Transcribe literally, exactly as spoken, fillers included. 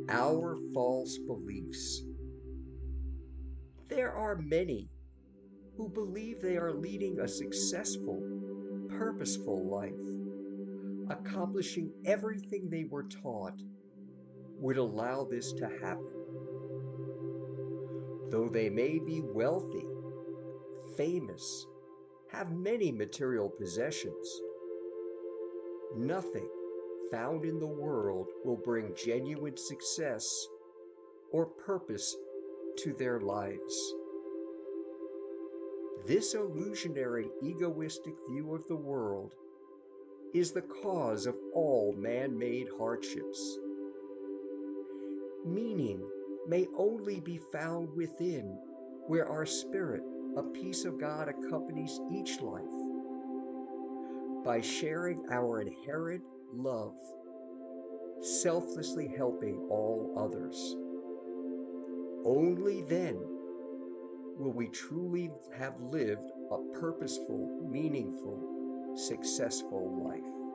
Our false beliefs. There are many who believe they are leading a successful, purposeful life. Accomplishing everything they were taught would allow this to happen. Though they may be wealthy, famous, have many material possessions, nothing found in the world will bring genuine success or purpose to their lives. This illusionary, egoistic view of the world is the cause of all man-made hardships. Meaning may only be found within, where our spirit, a piece of God, accompanies each life. By sharing our inherent love, selflessly helping all others. Only then will we truly have lived a purposeful, meaningful, successful life.